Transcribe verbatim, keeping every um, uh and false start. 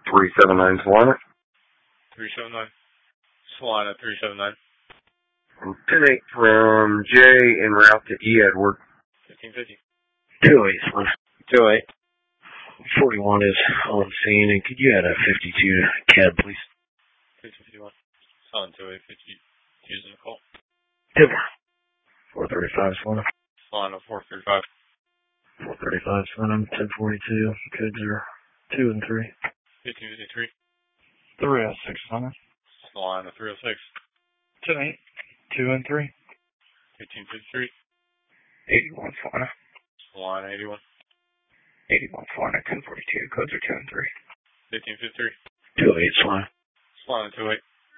three seven nine Salina. three seven nine. Salina three seven nine. ten eight from Jay en route to E. Edward. fifteen fifty. two eight Salina. two eight. forty-one is on scene, and could you add a fifty-two cab, please? fifty fifty-one. Silent two eight fifty. Using the call. Timber. four thirty-five Salina. Salina four thirty-five. four thirty-five Salina. ten forty-two. Codes are two and three. fifteen fifty-three. three oh six Salina. Salina three oh six. ten eight. two and three. fifteen fifty-three. eighty-one Salina. Salina eighty-one. eighty-one Salina. ten forty-two. Codes are two and three. fifteen fifty-three. two eight Salina. Salina two eight.